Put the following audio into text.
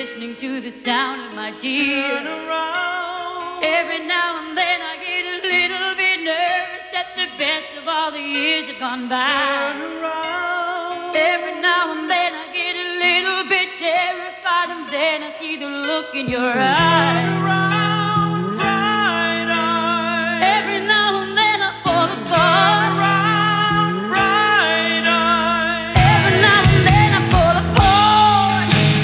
listening to the sound of my tears. Turn around. Every now and then I get a little bit nervous that the best of all the years have gone by. Turn around. Every now and then I get a little bit terrified, and then I see the look in your eyes. Turn around.